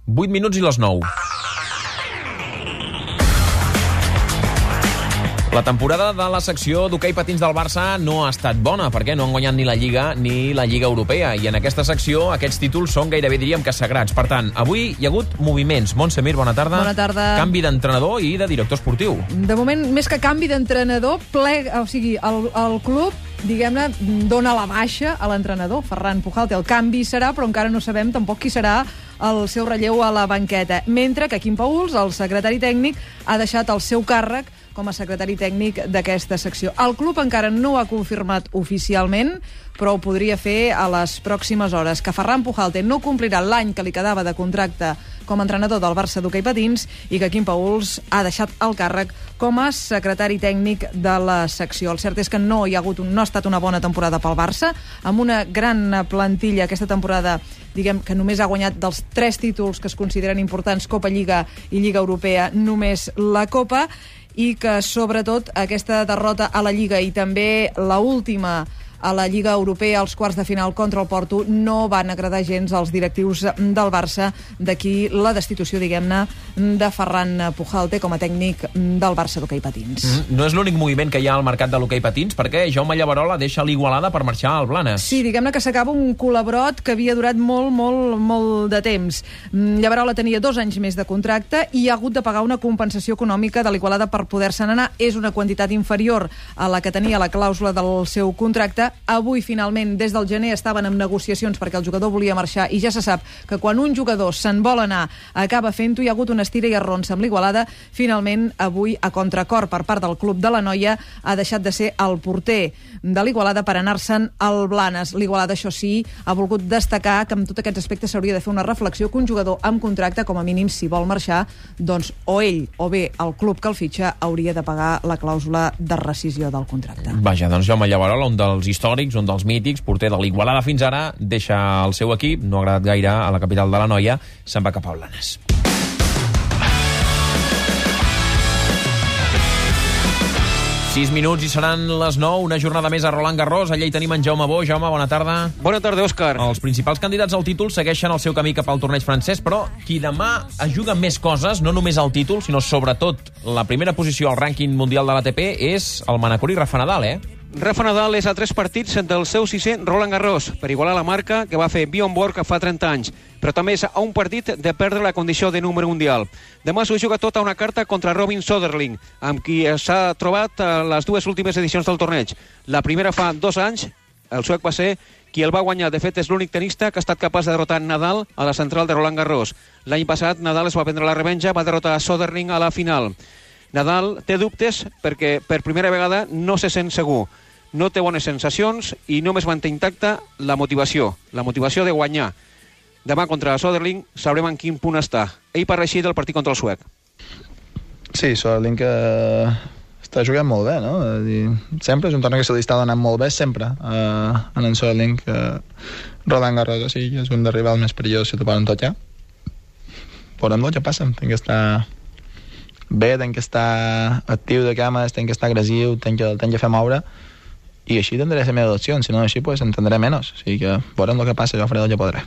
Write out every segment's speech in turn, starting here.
8 minuts i les 9. La temporada de la secció d'hoquei patins del Barça no ha estat bona, perquè no han guanyat ni la Lliga ni la Lliga Europea, i en aquesta secció aquests títols són gairebé, diríem, que sagrats. Per tant, avui hi ha hagut moviments. Montse Mir, bona tarda. Bona tarda. Canvi d'entrenador i de director esportiu. De moment, més que canvi d'entrenador, el club, diguem-ne, dona la baixa a l'entrenador, Ferran Pujalte. El canvi serà, però encara no sabem tampoc qui serà el seu relleu a la banqueta. Mentre que Quim Pauls, el secretari tècnic, ha deixat el seu càrrec com a secretari tècnic d'aquesta secció. El club encara no ho ha confirmat oficialment, però ho podria fer a les pròximes hores. Que Ferran Pujalte no complirà l'any que li quedava de contracte com a entrenador del Barça d'hoquei patins i que Quim Pauls ha deixat el càrrec com a secretari tècnic de la secció. El cert és que no ha estat una bona temporada pel Barça, amb una gran plantilla aquesta temporada, diguem que només ha guanyat dels 3 títols que es consideren importants, Copa, Lliga i Lliga Europea, només la Copa, i que, sobretot, aquesta derrota a la Lliga i també la última a la Lliga Europea, als quarts de final contra el Porto, no van agradar gens als directius del Barça, d'aquí la destitució, diguem-ne, de Ferran Pujalte com a tècnic del Barça d'hoquei patins. No és l'únic moviment que hi ha al mercat de l'hoquei patins, perquè Jaume Llaverola deixa l'Igualada per marxar al Blanes. Sí, diguem-ne que s'acaba un col·laborot que havia durat molt de temps. Llaverola tenia 2 anys més de contracte i ha hagut de pagar una compensació econòmica de l'Igualada per poder-se'n anar. És una quantitat inferior a la que tenia la clàusula del seu contracte. Avui, finalment, des del gener estaven en negociacions perquè el jugador volia marxar, i ja se sap que quan un jugador se'n vol anar acaba fent-ho. Hi ha hagut una estira i arronsa amb l'Igualada. Finalment, avui, a contracor per part del club de la Noia, ha deixat de ser el porter de l'Igualada per anar-se'n al Blanes. L'Igualada, això sí, ha volgut destacar que amb tots aquests aspectes s'hauria de fer una reflexió, que un jugador amb contracte, com a mínim, si vol marxar, doncs o ell o bé el club que el fitxa hauria de pagar la clàusula de rescisió del contracte. Vaja, doncs Jaume Llaverola, un dels històrics, un dels mítics, porter de l'Igualada fins ara, deixa el seu equip, no ha agradat gaire a la capital de la Noia, se'n va cap a Blanes. Sis minuts i seran les 9, una jornada més a Roland Garros. Allà hi tenim en Jaume Bo. Jaume, bona tarda. Bona tarda, Òscar. Els principals candidats al títol segueixen el seu camí cap al torneig francès, però qui demà es juga més coses, no només el títol, sinó sobretot la primera posició al rànquing mundial de l'ATP, és el manacorí Rafa Nadal, Rafa Nadal és a 3 partits del seu 6è Roland Garros, per igualar la marca que va fer Bjorn Borg fa 30 anys, però també és a un partit de perdre la condició de número mundial. Demà s'ho juga tot a una carta contra Robin Söderling, amb qui s'ha trobat a les 2 últimes edicions del torneig. La primera fa 2 anys, el suec va ser qui el va guanyar. De fet, és l'únic tenista que ha estat capaç de derrotar Nadal a la central de Roland Garros. L'any passat, Nadal es va prendre la revenja, va derrotar Söderling a la final. Nadal té dubtes perquè per primera vegada no se sent segur. No té bones sensacions i només manté intacta la motivació de guanyar. Demà contra Söderling sabrem en quin punt està. Ell parla així del partit contra el suec. Sí, Söderling que està jugant molt bé, no? Sempre és un torneig que se li està donant molt bé, sempre, en Söderling. Roland Garros, sí, és un dels rivals més perillosos si t'ho poden tocar. Veurem el que passa. Tem que estar bé, tem que estar actiu de cames, tem que estar agressiu, tem que fer moure, i així tindré la meva opció, si no així pues entendré menys, o sigui que veurem el que passa, jo faré el que podré.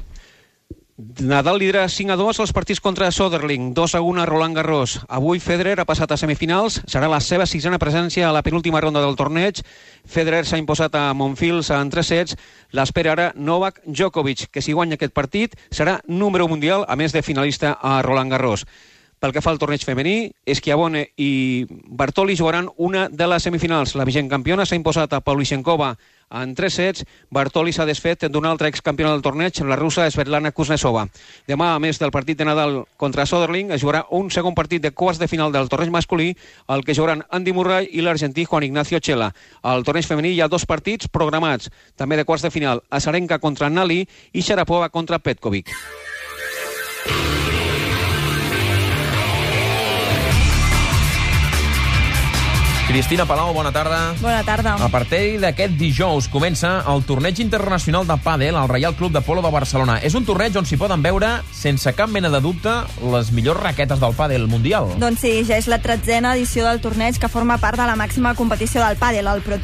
Nadal lidera 5-2 els partits contra Söderling, 2-1 a Roland Garros. Avui Federer ha passat a semifinals, serà la seva 6a presència a la penúltima ronda del torneig. Federer s'ha imposat a Monfils en 3 sets. L'espera ara Novak Djokovic, que si guanya aquest partit serà número mundial, a més de finalista a Roland Garros. Pel que fa al torneig femení, Schiavone i Bartoli jugaran una de les semifinals. La vigent campiona s'ha imposat a Pavlyuchenkova en 3 sets. Bartoli s'ha desfet d'una altra excampiona del torneig, la russa Svetlana Kuznetsova. Demà, a més del partit de Nadal contra Söderling, es jugarà un segon partit de quarts de final del torneig masculí, el que jugaran Andy Murray i l'argentí Juan Ignacio Chela. Al torneig femení hi ha 2 partits programats, també de quarts de final, Azarenka contra Nali i Sharapova contra Petkovic. Cristina Palau, bona tarda. Bona tarda. A partir d'aquest dijous comença el torneig internacional de pàdel al Reial Club de Polo de Barcelona. És un torneig on s'hi poden veure, sense cap mena de dubte, les millors raquetes del pàdel mundial. Doncs sí, ja és la 13a edició del torneig que forma part de la màxima competició del pàdel, el Pro Tour.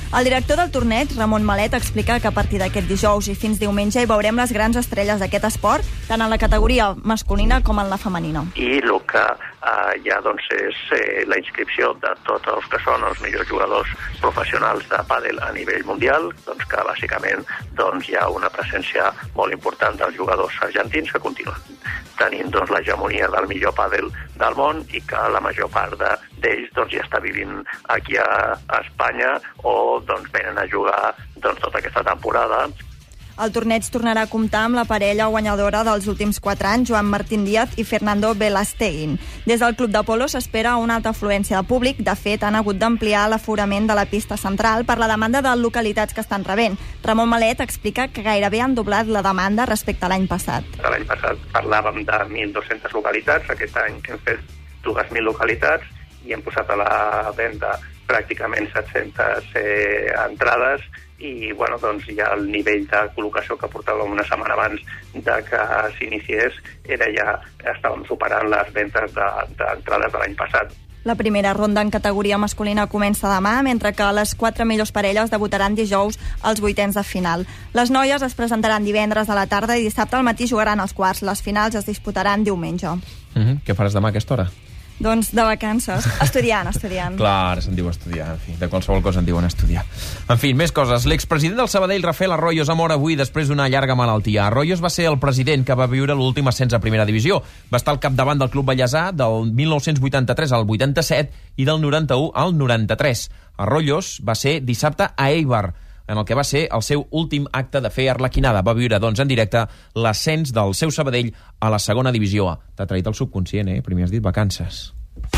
El director del torneig, Ramon Malet, explica que a partir d'aquest dijous i fins diumenge hi veurem les grans estrelles d'aquest esport, tant en la categoria masculina com en la femenina. I el que hi ha és la inscripció de tots els que són els millors jugadors professionals de pàdel a nivell mundial, que bàsicament hi ha una presència molt important dels jugadors argentins que continuen tenint l'hegemonia del millor pàdel del món i que la major part d'ells ja està vivint aquí a Espanya o venen a jugar tota aquesta temporada. El torneig tornarà a comptar amb la parella guanyadora dels últims 4 anys, Joan Martín Díaz i Fernando Velasteguin. Des del Club de Polo s'espera una alta afluència de públic. De fet, han hagut d'ampliar l'aforament de la pista central per la demanda de localitats que estan rebent. Ramon Malet explica que gairebé han doblat la demanda respecte a l'any passat. L'any passat parlàvem de 1.200 localitats, aquest any hem fet 2.000 localitats i hem posat a la venda pràcticament 700 entrades i ja el nivell de col·locació que portàvem una setmana abans de que s'iniciés estàvem superant les ventes d'entrades de l'any passat. La primera ronda en categoria masculina comença demà, mentre que les 4 millors parelles debutaran dijous als 8ens de final. Les noies es presentaran divendres a la tarda i dissabte al matí jugaran els quarts. Les finals es disputaran diumenge. Què faràs demà a aquesta hora? Doncs de vacances, estudiant. Clar, ara se'n diu estudiar, en fi, de qualsevol cosa en diuen estudiar. En fi, més coses. L'expresident del Sabadell, Rafael Arroyos, ha mort avui després d'una llarga malaltia. Arroyos va ser el president que va viure l'últim ascens a primera divisió. Va estar al capdavant del club ballesà del 1983 al 87 i del 91 al 93. Arroyos va ser dissabte a Eibar, en el que va ser el seu últim acte de fer arlequinada. Va viure, en directe, l'ascens del seu Sabadell a la segona divisió A. T'ha traït el subconscient, Primer has dit vacances.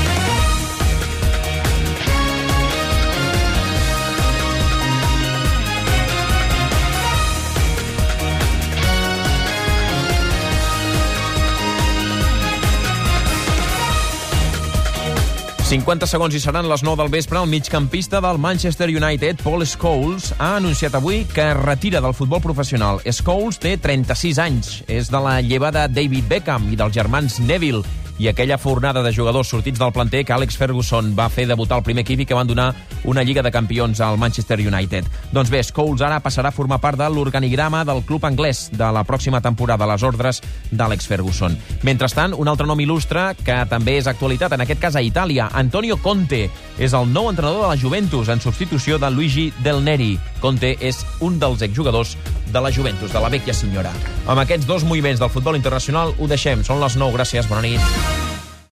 50 segons i seran les 9 del vespre. El migcampista del Manchester United, Paul Scholes, ha anunciat avui que es retira del futbol professional. Scholes té 36 anys. És de la lleva de David Beckham i dels germans Neville i aquella fornada de jugadors sortits del planter que Alex Ferguson va fer debutar al primer equip i que van donar una Lliga de Campions al Manchester United. Doncs bé, Scholes ara passarà a formar part de l'organigrama del club anglès de la pròxima temporada, a les ordres d'Alex Ferguson. Mentrestant, un altre nom il·lustre que també és actualitat, en aquest cas a Itàlia. Antonio Conte és el nou entrenador de la Juventus en substitució de Luigi Del Neri. Conte és un dels exjugadors de la Juventus, de la vecchia signora. Amb aquests dos moviments del futbol internacional ho deixem. Són les 9. Gràcies, bona nit.